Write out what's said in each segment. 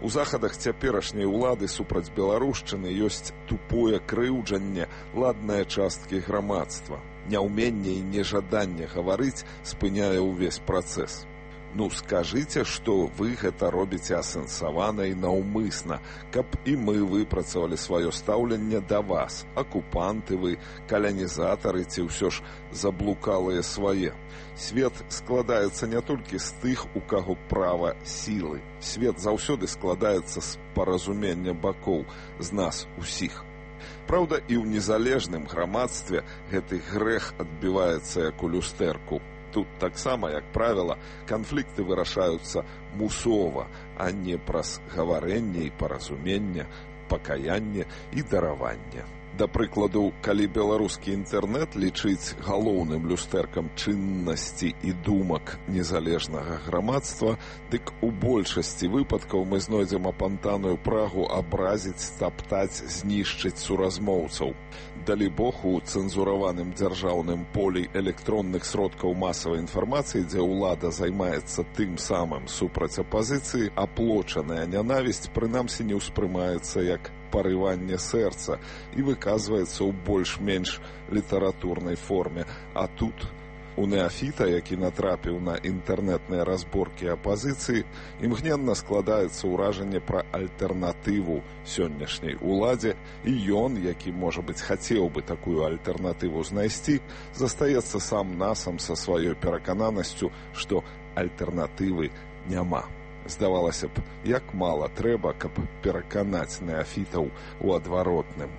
У захадах цяперашняй улады супраць беларушчыны ёсць тупое крыўджанне ладнае часткі грамадства. Няўменне і нежаданне гаварыць спыняе ўвесь працэс. Ну, скажыце, што вы гэта робіце асэнсавана і наўмысна, каб і мы выпрацавалі сваё стаўленне да вас, акупанты вы, каланізатары ці ўсё ж заблукалыя свае. Свет складаецца не толькі з тых, у каго права сілы. Свет заўсёды складаецца з паразумення бакоў, з нас усіх. Праўда, і ў незалежным грамадстве гэты грэх адбіваецца як у люстэрку. Тут таксама, як правіла, канфлікты вырашаюцца мусова, а не праз гаварэнне і паразуменне, пакаянне і дараванне. Да прыкладу, калі беларускі інтэрнэт лічыць галоўным люстэркам чыннасці і думак незалежнага грамадства, дык у большасці выпадкаў мы знойдзем апантаную прагу абразіць, стаптаць, знішчыць суразмоўцаў. Далі Бог, у цэнзураваным дзяржаўным полі электронных сродкаў масавай інфармацыі, дзе ўлада займаецца тым самым супраць апазіцыі, аплочаная нянавісць прынамсі не ўспрымаецца як парыванне сэрца і выказваецца ў больш-менш літаратурнай форме. А тут у неафіта, які натрапіў на інтэрнэтныя разборкі апазіцыі, імгненна складаецца ўражанне пра альтэрнатыву сённяшняй уладзе, і ён, які, можа быць, хацеў бы такую альтэрнатыву знайсці, застаецца сам-насам са сваёй перакананасцю, што альтэрнатывы няма. Здавалася б, як мала трэба, каб пераканаць неафітаў у адваротным.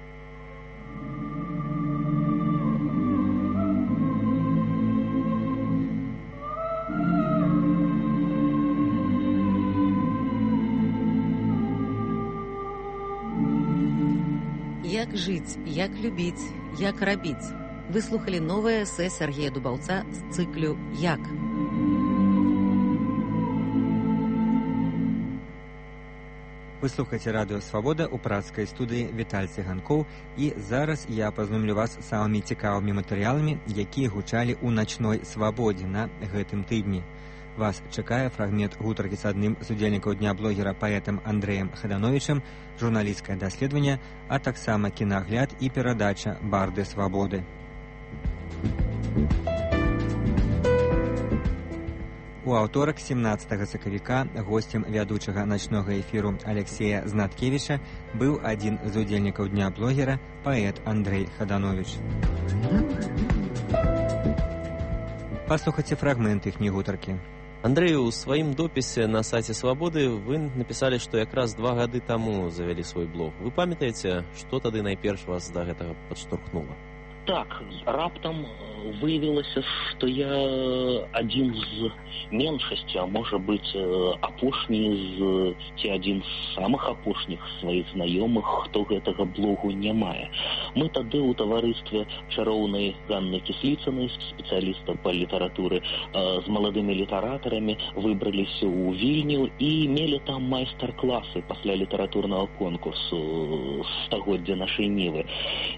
Як жыць, як любіць, як рабіць. Вы слухалі новае эсэ Сергея Дубаўца з цыклю «Як?». Вы слухаеце радыё «Свабода» ў працкай студыі Віталь Цыганкоў, і зараз я пазнамлю вас самымі цікавымі матэрыяламі, якія гучалі ў начной свабодзе на гэтым тыдні. Вас чакае фрагмент гутаркі з адным з удзельнікаў дня блогера паэтам Андрэем Хадановічам, журналісцкае даследаванне, а таксама кінагляд і перадача «Барды свабоды». У аўторак 17 сакавіка госцем вядучага начнога эфіру Алексея Знаткевіча быў адзін з удзельнікаў дня блогера, паэт Андрэй Хадановіч. Паслухайце фрагмент іхняй гутаркі. Андрэй, у сваім допісе на сайце «Свабоды» вы напісалі, што якраз 2 гады таму завялі свой блог. Вы памятаеце, што тады найперш вас да гэтага падштурхнула? Так, раптам выявілася, што я адзін з меншасці, а можа быць апошні ці адзін з самых апошніх сваіх знаёмых, хто гэтага блогу не мае. Мы тады ў таварыстве чароўнай Ганны Кісліцынай, спецыяліста па літаратуры, з маладымі літаратарамі выбраліся ў Вільню і мелі там майстар-класы пасля літаратурнага конкурсу стагоддзя нашай Нівы.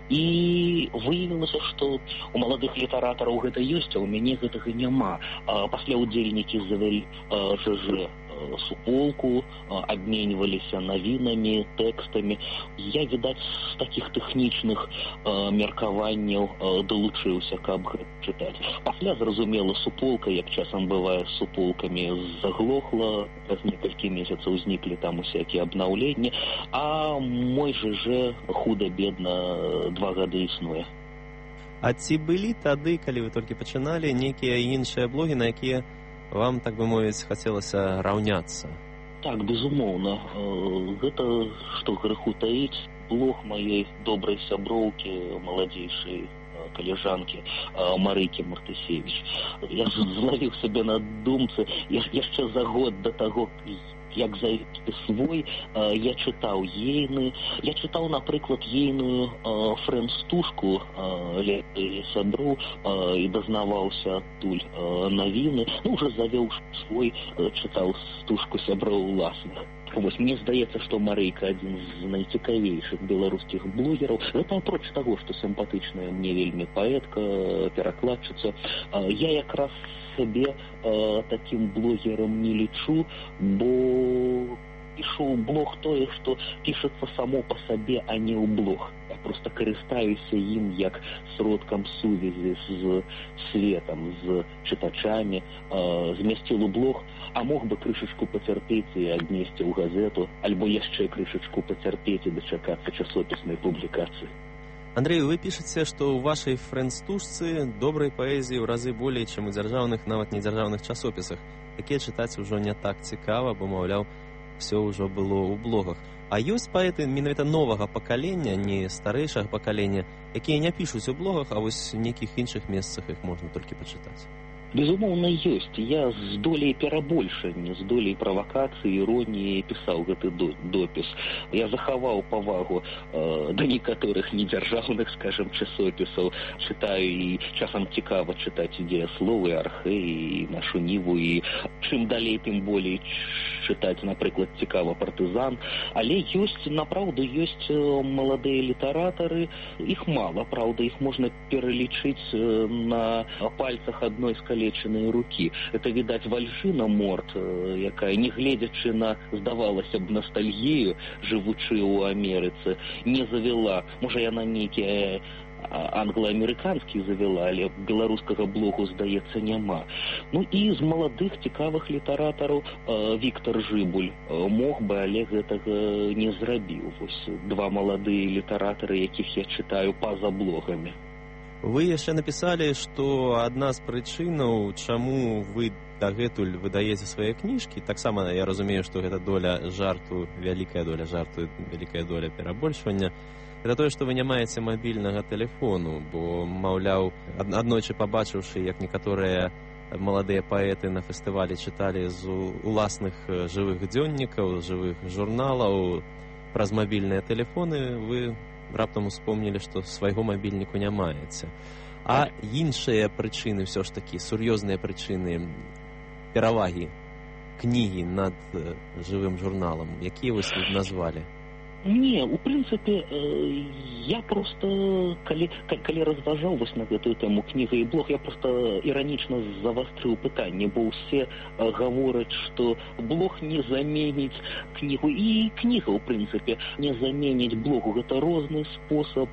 І выявілася, што у маладых літаратараў гэта ёсць, а ў мяне гэтага няма. Пасля ўдзельнікі завялі ЖЖ суполку, абменьваліся навінамі, тэкстамі. Я, відаць, з такіх тэхнічных меркаванняў далучыўся, каб гэта чытаць. Пасля, зразумела, суполка, як часам бывае з суполкамі, заглохла, праз некалькі месяцаў узніклі там усякія абнаўленні, а мой ЖЖ худа-бедна 2 гады існуе. А ці былі тады, калі вы толькі пачыналі, нейкія іншыя блогі, на якія вам, так бы мовіць, хацелася раўняцца? Так, безумоўна. Гэта, што грэху таіць, блог маёй добрай сяброўкі, маладзейшай калежанкі Марыкі Мартысевіч. Я злавіў сябе на думцы яшчэ за год да таго, як завесці свой, я чытаў ейны. Я чытаў, напрыклад, ейную фрэнд-стужку сяброў і дазнаваўся адтуль навіны. Ну, уже завёў свой, чытаў стужку сяброў уласных. Вось, мне здаецца, што Марыйка адзін з найцікавейшых беларускіх блогераў. Гэта апроч таго, што сімпатычная мне вельмі паэтка, перакладчыца. Я якраз сябе такім блогерам не лічу, бо пишу блог тое, што пішацца само па сабе, а не ў блог. Я просто карыстаюся ім як сродкам сувязі з светам, з чытачамі, змясціл у блог, а мог бы крышачку пацярпець і аднесці ў газету, альбо яшчэ крышачку пацярпець і дачакацца часопіснай публікацыі. Андрей, вы пішаце, што ў вашай фрэнд-стужцы добрай паэзіі ў разы болей, чым у дзяржаўных, нават недзяржаўных часопісах, якія чытаць ужо не так цікава, бо, маўляў, все ўжо было ў блогах. А ёсць паэты менавіта новага пакалення, не старэйшага пакалення, якія не пішуць у блогах, а вось у нейкіх іншых месцах іх можна толькі пачытаць. Безумоўна, ёсць. Я з долей перабольшання, з долей правакацыі, іроніі пісаў гэты допіс. Я захаваў павагу да некаторых недзяржаўных, скажем, часопісаў. Чытаю і часам цікава чытаць дзеясловы, архэй, і нашу ніву, і чым далей, тым болей чытаць, напрыклад, цікава партызан. Але ёсць, напраўду, ёсць маладыя літаратары. Іх мала, праўда, іх можна пералічыць на пальцах адной з калечанай рукі. Это, відаць, Вальжына Морт, якая, не гледзячы на, здавалася б, ностальгію, жывучы ў Амерыцы, не завела, можа, яна нейкія англо-амерыканскі завела, але беларускага блогу, здаецца, няма. Ну і з маладых цікавых літаратараў Віктор Жыбуль мог бы, але гэтага не зрабіў. Вось два маладыя літаратары, якіх я чытаю па-за блогамі. Вы яшчэ напісалі, што адна з прычынаў, чаму вы дагэтуль выдаеце свае кніжкі, таксама я разумею, што гэта доля жарту, вялікая доля жарту, вялікая доля перабольшвання, это тое, што вы не маеце мабільнага тэлефону, бо, маўляў, аднойчы пабачыўшы, як некаторыя маладыя паэты на фестывалі чыталі з уласных жывых дзённікаў, жывых журналаў праз мабільныя тэлефоны, вы раптам успомнілі, што свайго мабільніку не маеце. А іншыя прычыны, ўсё ж такі, сур'ёзныя прычыны перавагі кнігі над жывым журналам, якія вы назвалі? Не, у прынцыпе, я просто, калі разважаў вось на гэтую тэму кніга і блог, я просто іранічна завастрыў пытанне, бо ўсе гавораць, што блог не заменіць кнігу, і кніга, у прынцыпе, не заменіць блогу. Гэта розны спосаб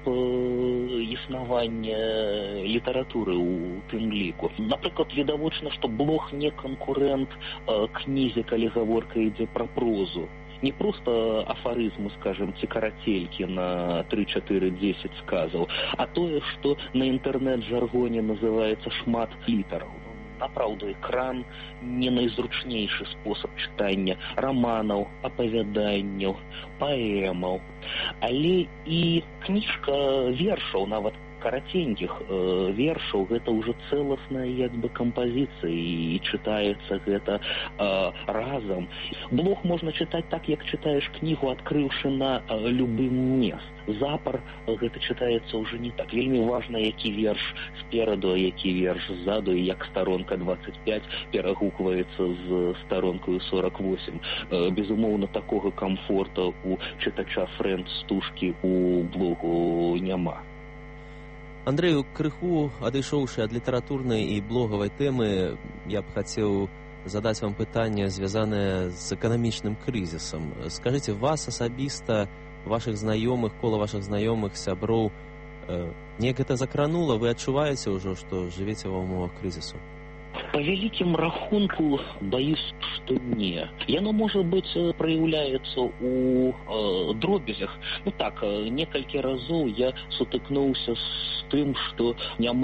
існавання літаратуры ў тым ліку. Напрыклад, відавочна, што блог не канкурэнт кнізе, калі гаворка ідзе пра прозу. Не просто афарызмы, скажем, ці карацелькі на 3-4-10 сказаў, а тое, што на інтэрнэт-жаргоне называецца шмат літараў. Напраўду, экран не найзручнейшы спосаб чытання раманаў, апавяданняў, паэмаў. Але і кніжка вершаў, нават караценькіх вершаў, гэта ўжо цэласная як бы кампазіцыя, і чытаецца гэта разам. Блог можна чытаць так, як чытаеш кнігу, адкрыўшы на любым месц. Запар гэта чытаецца ўжо не так. Вельмі важна, які верш спераду, а які верш ззаду, і як старонка 25 перагукваецца з старонкаю 48. Безумоўна, такога камфорта у чытача фрэнд-стужкі у блогу няма. Андрэю, крыху адышоўшы ад літаратурнай і блогавай тэмы, я б хацеў задаць вам пытанне, звязанае з эканамічным крызісам. Скажыце, вас асабіста, вашых знаёмых, кола вашых знаёмых, сяброў, неяк гэта закранула? Вы адчуваеце ўжо, што жывеце ва ўмовах крызісу? По великим рахунку, боюсь, что не. Яно, может быть, проявляется у дробязях. Ну так, некалькі разоў я сутыкнуўся з тым, што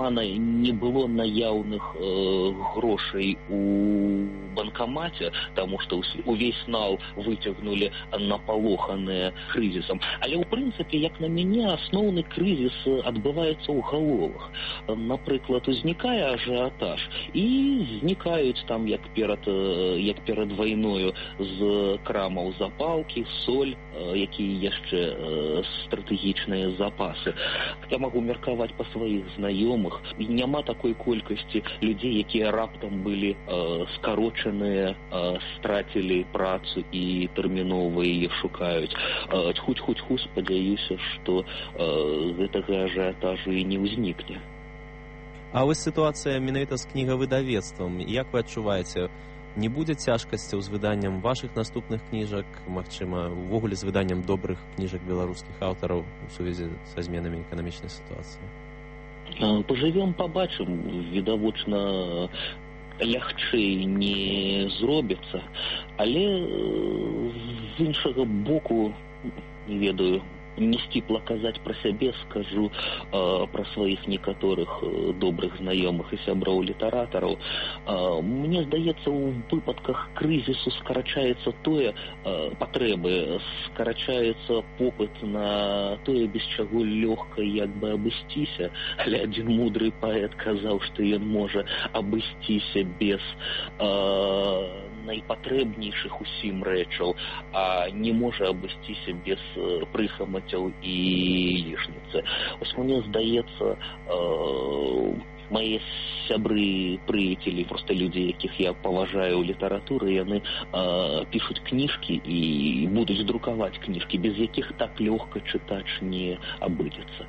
не было наяўных грошай у банкамаце, таму што увесь нал выцягнули напалоханыя крызісам. Але, ў прынцыпе, як на мяне, асноўны крызіс адбываецца ў галовах. Напрыклад, узнікае ажыятаж, і знікаюць там, як перад вайною, з крамаў запалкі, соль, якія яшчэ стратэгічныя запасы. Я магу меркаваць па сваіх знаёмых, і няма такой колькасці людзей, якія раптам былі скарочаныя, страцілі працу і тэрмінова яе шукаюць. Хуць-хуць-ху, спадзяюся, што гэтага ажыятажу і не ўзнікне. А вось сітуацыя менавіта з кнігавыдавецтвам. Як вы адчуваеце? не будзе цяжкасцяў з выданнем вашых наступных кніжак, магчыма, увогуле з выданнем добрых кніжак беларускіх аўтараў у сувязі са зменамі эканамічнай сітуацыі? Пажывём, пабачым. Відавочна, лягчэй не зробіцца, але з іншага боку, не ведаю, не сціпла казаць пра сябе, скажу пра сваіх некаторых добрых знаёмых і сяброў літаратараў. Мне здаецца, у выпадках крызісу скарачаецца тое, патрэбы, скарачаецца попыт на тое, без чаго лёгка як бы абысціся. Але адзін мудры паэт казаў, што ён можа абысціся без найпатрэбнейшых усім рэчаў, а не можа абысціся без прыхамацяў і лішніцы. Вось мне здаецца, мае сябры, прыяцелі, проста людзі, якіх я паважаю ў літаратуры, яны пішуць кніжкі і будуць друкаваць кніжкі, без якіх так лёгка чытач не абыдзецца.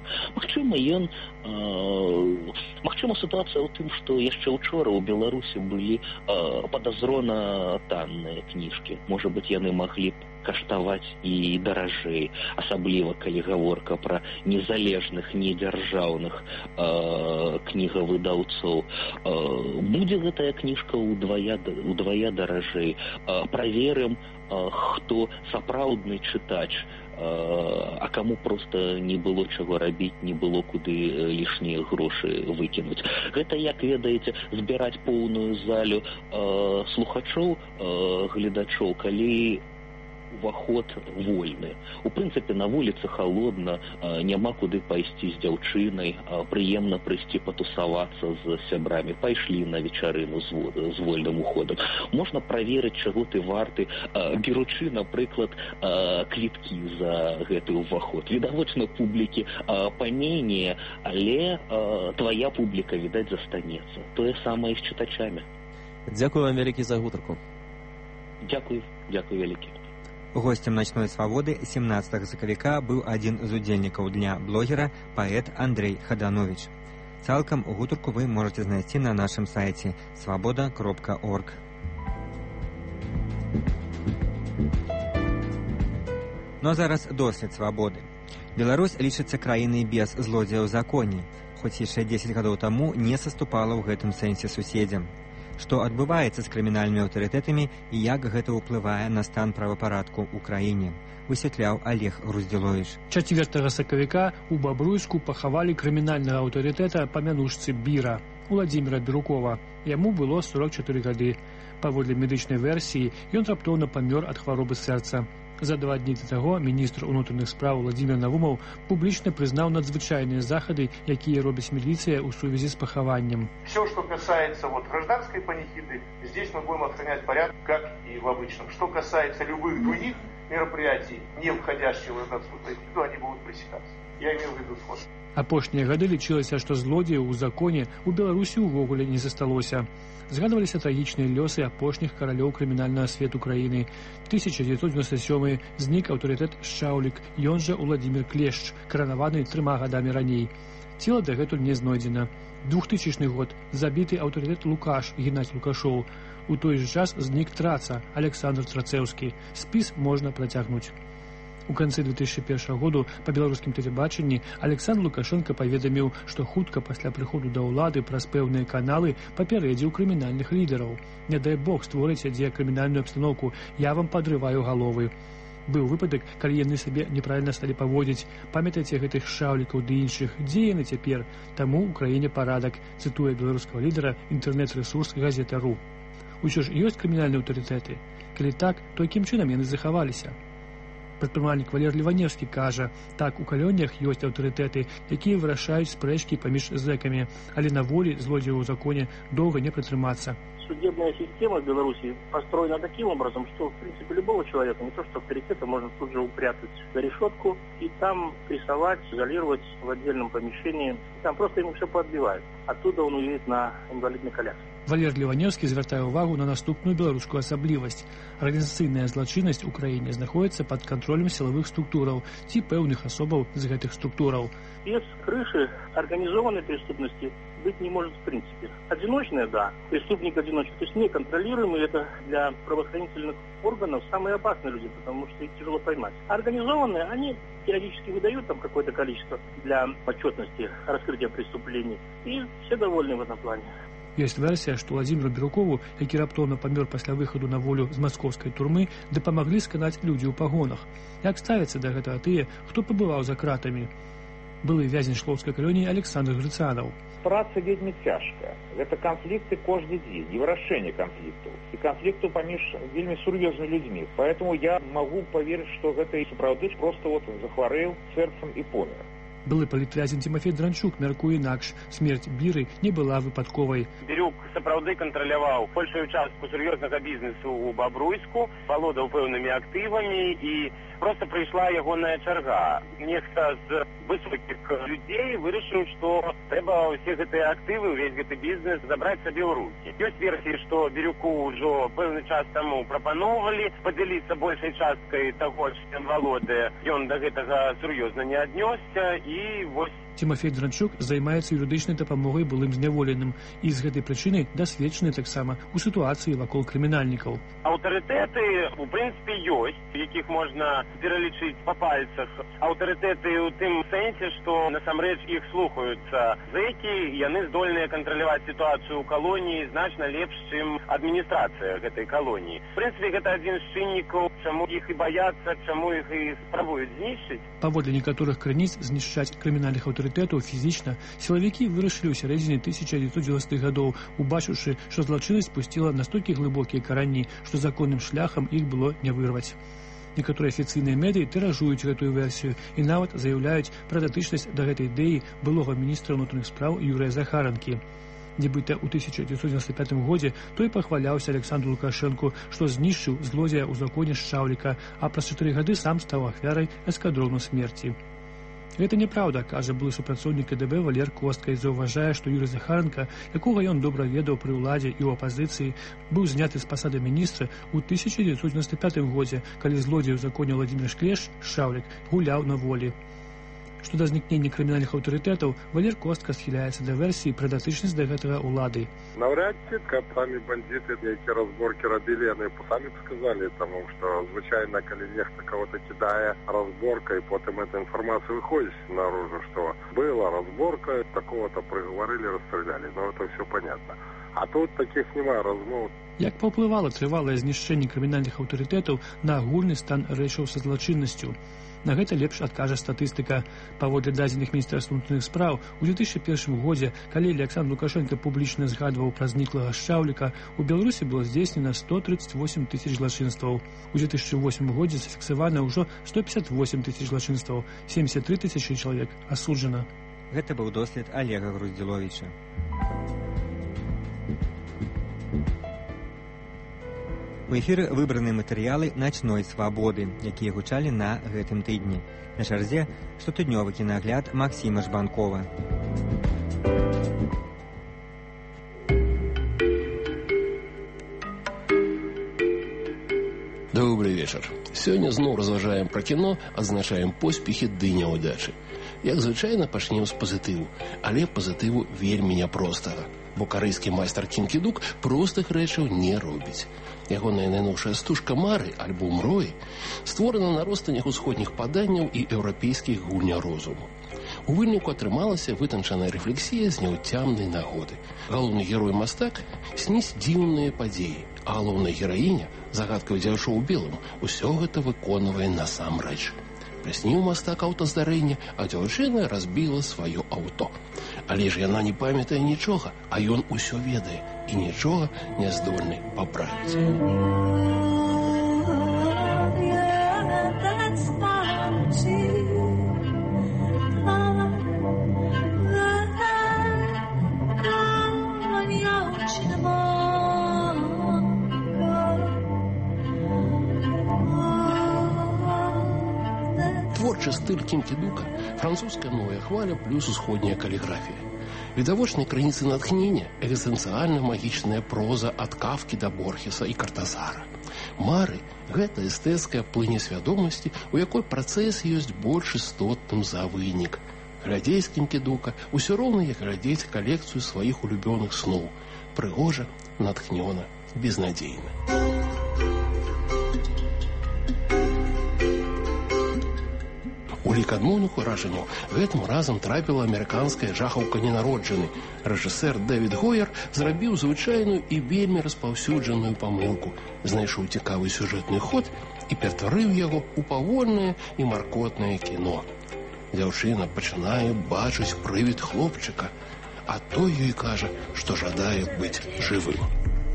Магчыма, сітуацыя ў тым, што яшчэ ўчора ў Беларусі былі падазрона танныя кніжкі. Можа быць, яны маглі б каштаваць і даражэй, асабліва калі гаворка пра незалежных, недзяржаўных кнігавыдаўцоў. Будзе гэтая кніжка удвая даражэй. Праверым, хто сапраўдны чытач, а каму проста не было чаго рабіць, не было куды лішнія грошы выкінуць. Гэта, як ведаеце, збіраць поўную залю слухачоў, гледачоў, калі уваход вольны. У прынцыпе, на вуліцы халодна, няма куды пайсці з дзяўчынай, прыемна прыйсці патусавацца з сябрамі. Пайшлі на вечарыну з вольным уходам. Можна праверыць, чаго ты варты, беручы, напрыклад, квіткі за гэты уваход. Відавочна, публікі паменее, але твая публіка, відаць, застанецца. Тое самае з чытачамі. Дзякую вам вялікі за гутарку. Дзякую вялікі. Гостем «Ночной свободы» 17 сакавіка быў адзін з удзельнікаў дня блогера, паэт Андрей Хаданович. Цалкам гутарку вы можете знайсці на нашым сайце svoboda.org. Ну а зараз дослед свабоды. Беларусь лічыцца краінай без злодзеяў законе, хоць яшчэ 10 гадоў таму не саступала ў гэтым сэнсе суседзям. Што адбываецца з крымінальнымі аўтарытэтамі і як гэта ўплывае на стан правапарадку ў краіне, высвятляў Олег Груздзіловіч. 4 сакавіка у Бабруйску пахавалі крымінальнага аўтарытэта па мянушцы Біра, Уладзіміра Бірукова. Яму было 44 гады. Паводле медычнай версіі, ён раптоўна памёр ад хваробы сэрца. За 2 дні да таго міністр унутраных спраў Владзімір Навумаў публічна прызнаў надзвычайныя захады, якія робіць міліцыя ў сувязі з пахаваннем. Все, что касается гражданской панихиды, здесь мы будем охранять порядок, как и в обычном. Что касается любых других мероприятий, не входящих в гражданскую панихиду, они будут пресекаться. Я имею в виду сход. Апошнія гады лічылася, што злодзеяў у законе ў Беларусі ўвогуле не засталося. Згадваліся трагічныя лёсы апошніх каралёў крымінальнага свету краіны. 1997 знік аўтарытэт Шчаўлік, ён жа Уладзімір Клешч, каранаваны 3 гадамі раней. Цела дагэтуль не знойдзена. 2000 год забіты аўтарытэт Лукаш Геннадзь Лукашоў. У той жа час знік Траца Александр Трацэўскі. Спіс можна працягнуць. У канцы 2001 году па беларускім тэлебачанні Александр Лукашенко паведаміў, што хутка пасля прыходу да ўлады праз пэўныя каналы папярэдзіў крымінальных лідараў. Не дай бог створыце дзе крымінальную абстаноўку, я вам падрываю галовы. Быў выпадак, калі яны сабе неправільна сталі паводзіць. Памятаеце гэтых шаўлікаў ды іншых? Дзе яны цяпер? Таму ў краіне парадак, цытуе беларускага лідара інтэрнэт-рэсурс газета.ру. Усё ж ёсць крымінальныя аўтарытэты. Калі так, то якім чынам яны захаваліся? Прадпрымальнік Валер Ліваневскі кажа, так, у калоніях ёсць аўтарытэты, якія вырашаюць спрэчкі паміж зэкамі, але на волі злодзеяў у законе доўга не пратрымацца. Судебная система в Беларуси построена таким образом, что, в принципе, любого человека, не то что авторитета, можно тут же упрятать за решетку и там прессовать, изолировать в отдельном помещении. Там просто ему все поотбивают. Оттуда он уедет на инвалидной коляске. Валер Ліваневскі звяртае ўвагу на наступную беларускую асаблівасць. Арганізацыйная злачыннасць у краіне знаходзіцца пад кантролем сілавых структураў ці пэўных асобаў з гэтых структураў. Без крыши организованной преступности быть не может в принципе. Одиночное, да, преступник-одиночка, то есть неконтролируемый, это для правоохранительных органов самые опасные люди, потому что их тяжело поймать. А организованные, они периодически выдают там какое-то количество для отчетности раскрытия преступлений, и все довольны в этом плане. Ёсць версія, што Владзіміру Бірюкову, які раптоўна памёр пасля выхаду на волю з маскоўскай турмы, дапамаглі сканаць людзі ў пагонах. Як ставяцца да гэтага тыя, хто пабываў за кратамі? Былы вязень Шлоўскай калоніі Александр Грыцанаў. Праца вельмі цяжкая. Гэта канфлікты кожны дзень, і вырашэнне канфліктаў. І канфліктаў паміж вельмі сур'ёзнымі людзьмі. Поэтому я магу паверыць, што гэта і сапраўды проста захварэў сэрцам і помер. Былы палітвязень Тимофей Дранчук мяркуе інакш. Смерць Біры не была выпадковай. Бірюк сапраўды кантраляваў большую частку сур'ёзнага бізнесу ў Бабруйску, валодаў пэўнымі актывамі, і проста прыйшла ягоная чарга. Нехта з высокіх людзей вырашыў, што трэба ўсе гэтыя актывы, увесь гэты бізнес забраць сабе ў рукі. Ёсць версіі, што Бірюку ўжо пэўны час таму прапаноўвалі падзяліцца большай часткай таго, што ён валодае. Ён да гэтага сур'ёзна не аднёсся, і вось Тимофей Дранчук займаецца юрыдычнай дапамогай былым зняволеным і з гэтай прычыны дасведчаны таксама ў сітуацыі вакол крымінальнікаў. Аўтарытэты, у прынцыпе, ёсць, якіх можна пералічыць па пальцах. Аўтарытэты ў тым сэнсе, што насамрэч іх слухаюцца зэкі, яны здольныя кантраляваць сітуацыю ў калоніі значна лепш, чым адміністрацыя гэтай калоніі. В прынцыпе, гэта адзін з чыннікаў, чаму іх і баяцца, чаму іх і спрабуюць знішчыць. Паводле некаторых крыніц, знішчаць крымінальных аўтарытэтаў фізічна сілавікі вырашылі ў сярэдзіне 1990-х гадоў, убачыўшы, што злачыннасць пусціла настолькі глыбокія карані, што законным шляхам іх было не вырваць. Некаторыя афіцыйныя медыі тыражуюць гэтую версію і нават заяўляюць пра датычнасць да гэтай ідэі былога міністра ўнутраных спраў Юрыя Захаранкі. Нібыта ў 1995 годзе той пахваляўся Александру Лукашэнку, што знішчыў злодзея ў законе Шчаўліка, а праз 4 гады сам стаў ахвярай эскадрону смерці. Гэта неправда, кажа былы супрацоўнік КДБ Валер Костка, і заўважае, што Юрый Захаранка, якога ён добра ведаў пры ўладзе і ў апазіцыі, быў зняты з пасады міністра ў 1995 годзе, калі злодзей у законе Владзімір Шклеш, Шчаўлік, гуляў на волі. Што да знікнення крымінальных аўтарытэтаў, Валер Костка схіляецца да версіі пра датычнасць да гэтага ўлады. Навряд ці самі бандиты, які разборкі рабілі, яны самі б сказалі, таму што звычайна, калі нехта кого-то кідае разборка, і потым эта інфармацыя выходзіць наружу, што была разборка, такого-то прыгаварылі, расстраляли. Ну, это все понятно. А тут таких няма размоў. Як паўплывала трывалае знішчэнне крымінальных аўтарытэтаў на агульны стан рэчаў са злачыннасцю? На гэта лепш адкажа статыстыка. Паводле дадзеных Міністэрства ўнутраных спраў, у 2001 годзе, калі Александр Лукашенко публічна згадваў пра зніклага Шчаўліка, у Беларусі было здзейснена 138 тысяч злачынстваў. У 2008 годзе зафіксавана ўжо 158 тысяч злачынстваў, 73 тысячы чалавек асуджана. Гэта быў дослед Олега Груздзіловіча. У эфіры выбраны матэрыялы начной свабоды, якія гучалі на гэтым тыдні. На чарзе штотыднёвы кінагляд Максіма Жбанкова. Добрый вечар. Сёння зноў разважаем пра кіно, адзначаем поспехі ды няўдачы. Як звычайна, пачнем з пазітыву, але пазітыву вельмі няпростага, бо карэйскі майстар Кім Кі-дук простых рэчаў не робіць. Ягоная найноўшая стужка «Мары», альбом «Рой», створана на ростанях усходніх паданняў і еўрапейскіх гульня розуму. У выніку атрымалася вытанчаная рэфлексія з няўцямнай нагоды. Галоўны герой-мастак сніць дзіўныя падзеі, а галоўная гераіня, загадкавая дзяўчо ў белым, усё гэта выконвае насамрэч. Прысніў мастак аўтаздарэнне, а дзяўчына разбіла сваё аўто. Але ж яна не памятае нічога, а ён усё ведае і нічога не здольны паправіць. Творчы стыль Кім Кі-дука, французская новая хваля плюс усходняя каліграфія. Відавочнай крыніцы натхнення экзістэнцыяльна-магічная проза ад Кафкі да Борхеса і Картазара. «Мары» – гэта эстэцкая плыня свядомасці, у якой працэс ёсць больш істотным за вынік. Глядзець кінкідука ўсё роўна, як глядзець калекцыю сваіх улюбёных сноў. Прыгожа, натхнёна, безнадзейна. У лік адмоўных уражанняў гэтым разам трапіла амерыканская жахаўка ненароджаны. Рэжысэр Дэвід Гоер зрабіў звычайную і вельмі распаўсюджаную памылку, знайшоў цікавы сюжэтны ход і ператварыў яго ў павольнае і маркотнае кіно. Дзяўчына пачынае бачыць прывід хлопчыка, а той ёй кажа, што жадае быць жывым.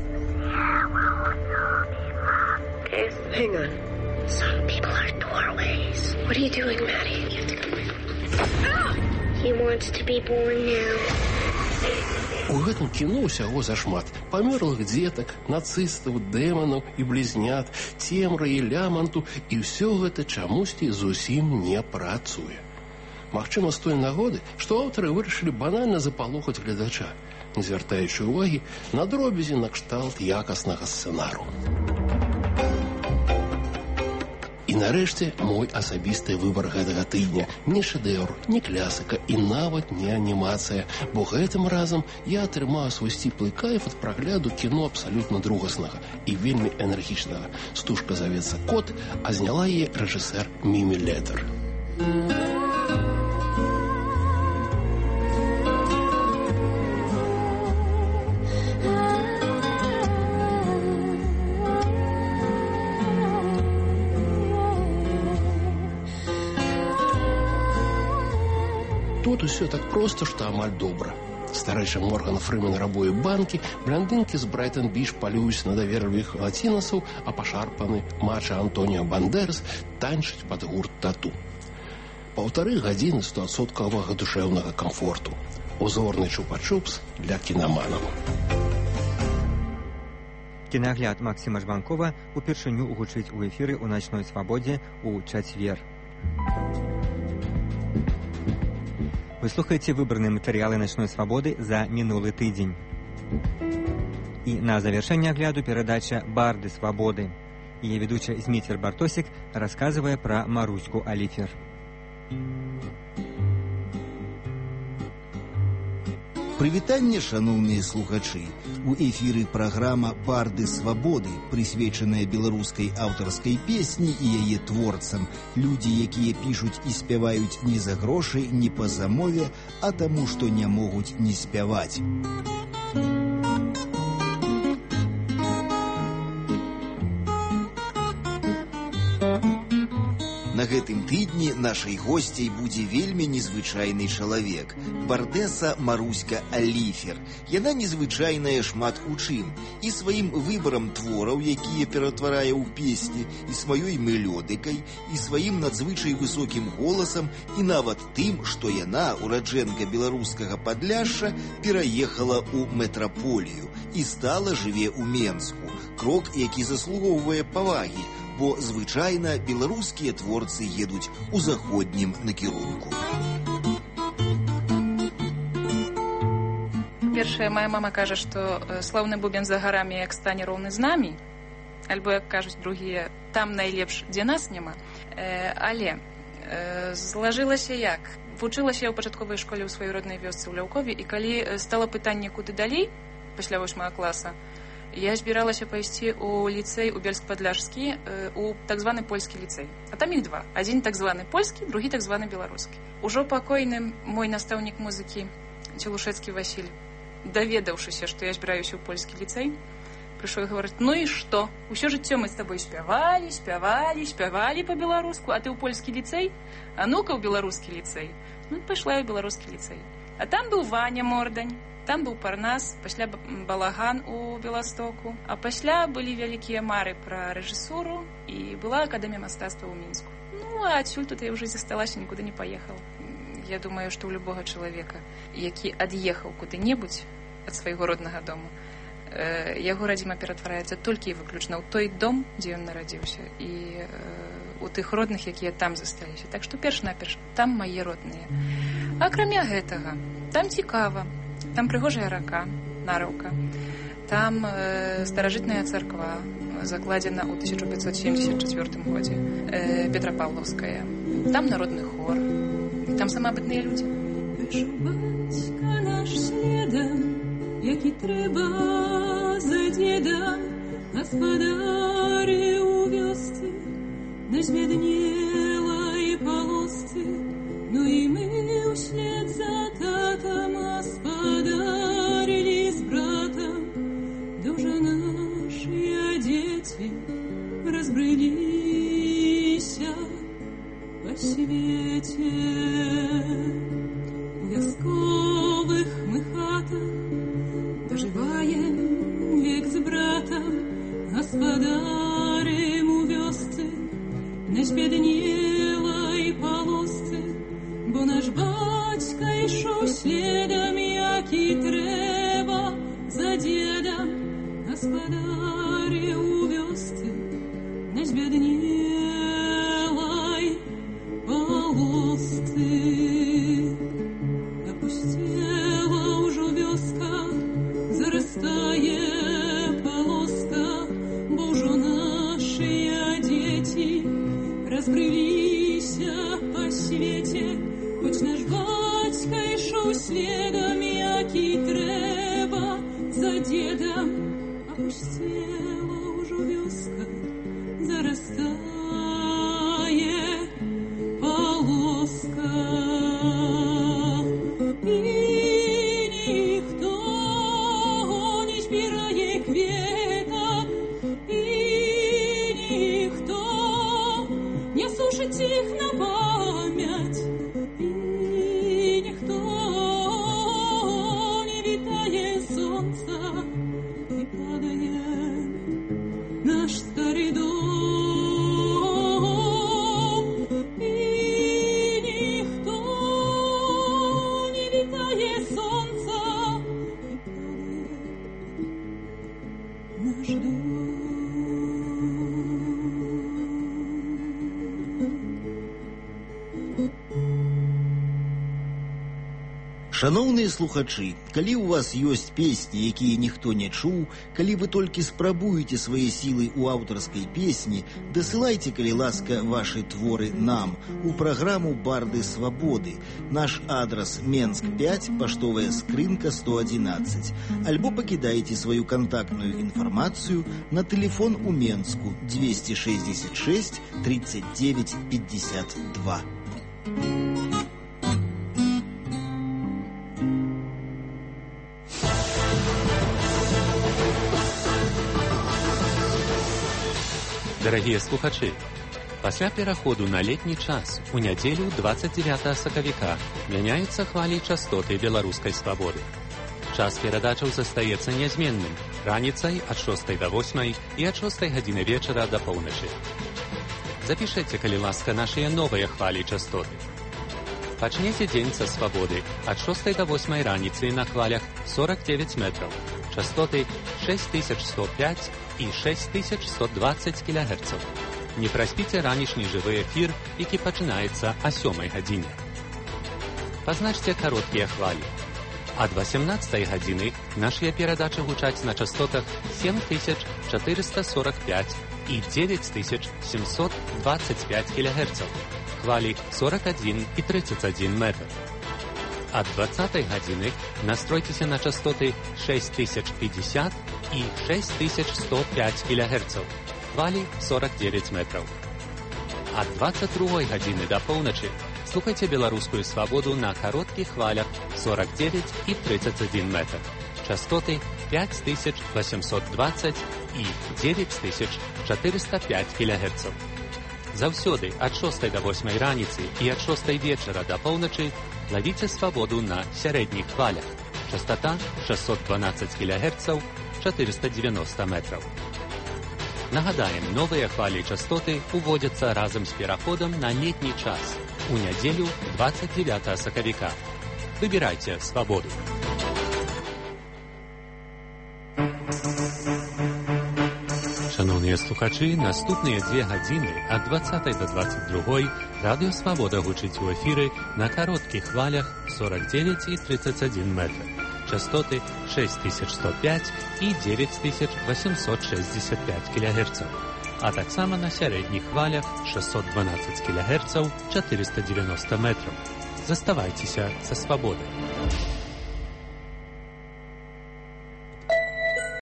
Hang on. Some people are doorways. What are you doing, Maddie? You have to come in. He wants to be born now. У гэтым кіно ўсяго зашмат. Памерлых дзетак, нацыстаў, дэманаў і блізнят, цемры і ляманту, і ўсё гэта чамусьці зусім не працуе. Магчыма, з той нагоды, што аўтары вырашылі банальна запалохаць гледача, не звяртаючы ўвагі на дробязі накшталт якаснага сцэнару. І нарэшце мой асабісты выбар гэтага тыдня. Не шэдэўр, не класіка і нават не анімацыя, бо гэтым разам я атрымаў свой сціплы кайф ад прагляду кіно абсалютна другаснага і вельмі энергічнага. Стужка завецца «Кот», а зняла яе рэжысэр Мімі Ледер. Тут усё так проста, што амаль добра. Старэйшы Морган Фрыман рабуе банкі, блондынкі з Брайтон-Біч палююць на даверлівых лацінасаў, а пашарпаны мача Антоніо Бандерас танчыць пад гурт «Тату». 1,5 гадзіны 100% душэўнага камфорту. Узорны чупа-чупс для кінаманаў. Кінагляд Максіма Жбанкова упершыню гучыць у эфіры ў начной свабодзе ў чацвер. Вы слухаеце выбраныя матэрыялы начной свабоды за мінулы тыдзень. І на завяршэнне агляду перадача «Барды свабоды». Яе ведуча Зміцер Бартосік расказвае пра Маруську Аліфер. Прывітанне, шаноўныя слухачы. У эфіры праграма «Барды свабоды», прысвечаная беларускай аўтарскай песні і яе творцам. Людзі, якія пішуць і спяваюць не за грошы, не па замове, а таму, што не могуць не спяваць. На гэтым тыдні нашай госцяй будзе вельмі незвычайны чалавек. Бардеса Маруська Аліфер. Яна незвычайная шмат у чым. І сваім выбарам твораў, якія ператварае ў песні, і сваёй мелодыкай, і сваім надзвычай высокім голасам, і нават тым, што яна, ураджэнка беларускага Падляшша, пераехала ў метраполію і стала жыве ў Менску. Крок, які заслугоўвае павагі, бо звычайна беларускія творцы едуць у заходнім накірунку. Першая моя мама кажа, што слаўны бубен за гарамі, як стане роўны з намі, альбо, як кажуць другія, там найлепш, дзе нас няма. Але злажылася як? Вучылася я ў пачатковай школе ў сваёй роднай вёсцы ў Ляўкове, і калі стала пытанне, куды далей, пасля 8 класа, я збіралася пайсці ў ліцэй у Бельск-Падляшскі, у так званы польскі ліцэй. А там іх два. Адзін так званы польскі, другі так званы беларускі. Ужо пакойны мой настаўнік музыкі Целушэцкі Васіль, даведаўшыся, што я збіраюся ў польскі ліцэй, прыйшоў і гаварыць: ну і што? Усё жыццё мы з табой спявалі па-беларуску, а ты ў польскі ліцэй? А ну-ка ў беларускі ліцэй. Ну, пайшла я ў беларускі ліцэй. А там быў Ваня Мордань, там быў Парнас, пасля Балаган у Беластоку, а пасля былі вялікія мары пра рэжысуру, і была акадэмія мастацтва ў Мінску. Ну, а адсюль тут я ўжо засталася, нікуды не паехала. Я думаю, што ў любога чалавека, які ад'ехаў куды-небудзь ад свайго роднага дому, яго радзіма ператвараецца толькі і выключна ў той дом, дзе ён нарадзіўся, і у тых родных, якія там засталіся. Так што перш-наперш, там мае родныя. Акрамя гэтага, там цікава. Там прыгожая рака, Нараўка. Там старажытная царква, закладзена ў 1574 годзе, Петрапаўлаўская. Там народны хор. Там самабытныя людзі. Ішов батька наш слідом, як і треба за дідом, господарі у вёсцы, не збідніла і полосці, ну і ми услед за татом господарили з братом, дуже наші діти разбрылися по свете. У вязковых мы хатах доживаем век с братом, господарем у вёсцы, не збідніла і полосцы, бо наш батька ішов слідом, як і треба за дідом, господарі у вёсцы, не збідніла і полосцы. Опустела уже вёска, зарастає полоска, бо уже наші діти разбрылися по свете. Хоч наш батька ішов слідом, як і треба за дідом, опустела уже вёска, зарастає полоска. І ніхто не збирає квіток, і ніхто не сушить їх на пам'ять, і ніхто не вітає сонця, і падає наш старий дом. І ніхто не вітає сонця, і падає наш дом. Шановныя слухачы, калі ў вас ёсць песні, якія ніхто не чуў, калі вы толькі спрабуеце свае сілы ў аўтарскай песні, дасылайце, калі ласка, вашы творы нам у праграму «Барды свабоды». Наш адрас Менск 5, паштовая скрынка 111. Альбо пакідайце сваю кантактную інфармацыю на тэлефон у Менску 266 39 52. Дарагія слухачы, пасля пераходу на летні час у нядзелю 29 сакавіка мяняюцца хвалі частоты беларускай свабоды. Час перадачаў застаецца нязменным раніцай ад 6 до 8 і ад 6 гадзіны вечара да поўначы. Запішэце, калі ласка, нашыя новыя хвалі частоты. Пачнеце дзень са свабоды ад 6 до 8 раніцы на хвалях 49 метраў, частоты 6105 і 6120 кГц. Не праспіце ранішні жывы эфір, які пачынаецца о 7 гадзіне. Пазначце кароткія хвалі. Ад 18 гадзіны нашыя перадачы гучаць на частотах 7445 і 9725 кГц. Хвалі 41 і 31 метр. Ад 20 гадзіны настройцеся на частоты 6050 і 6105 кГц. Хвалі 49 метраў. Ад 22 гадзіны да поўначы слухайце беларускую свабоду на кароткіх хвалях 49 і 31 метр. Частоты 5820 і 9405 кГц. Заўсёды ад 6 до 8 раніцы і ад 6 вечара да поўначы лавіце свабоду на сярэдніх хвалях. Частота 612 кГц, 490 метраў. Нагадаем, новыя хвалі частоты уводзяцца разам з пераходам на летні час у нядзелю 29 сакавіка. Выбірайце свабоду. Шановныя слухачы, наступныя 2 гадзіны ад 20 до 22 радыё «Свабода» гучыць у эфіры на кароткіх хвалях 49 і 31 метр. Частоты 6105 і 9865 кГц. А таксама на сярэдніх хвалях 612 кГц, 490 метраў. Заставайцеся са свабодай.